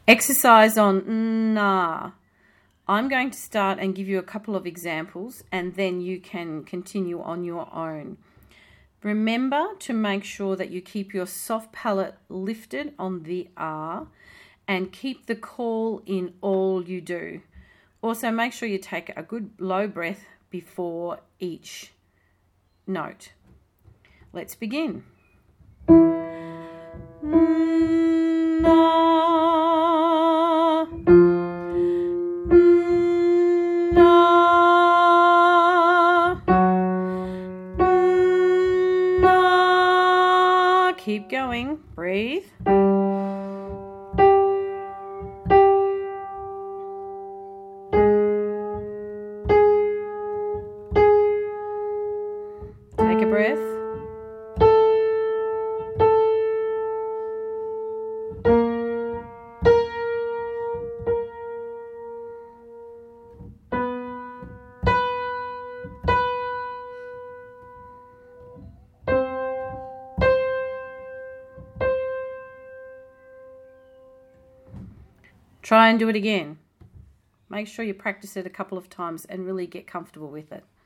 Exercise on na. I'm going to start and give you a couple of examples, and then you can continue on your own. Remember to make sure that you keep your soft palate lifted on the R and keep the call in all you do. Also, make sure you take a good low breath before each note. Let's begin. Keep going. Breathe. Take a breath. Try and do it again. Make sure you practice it a couple of times and really get comfortable with it.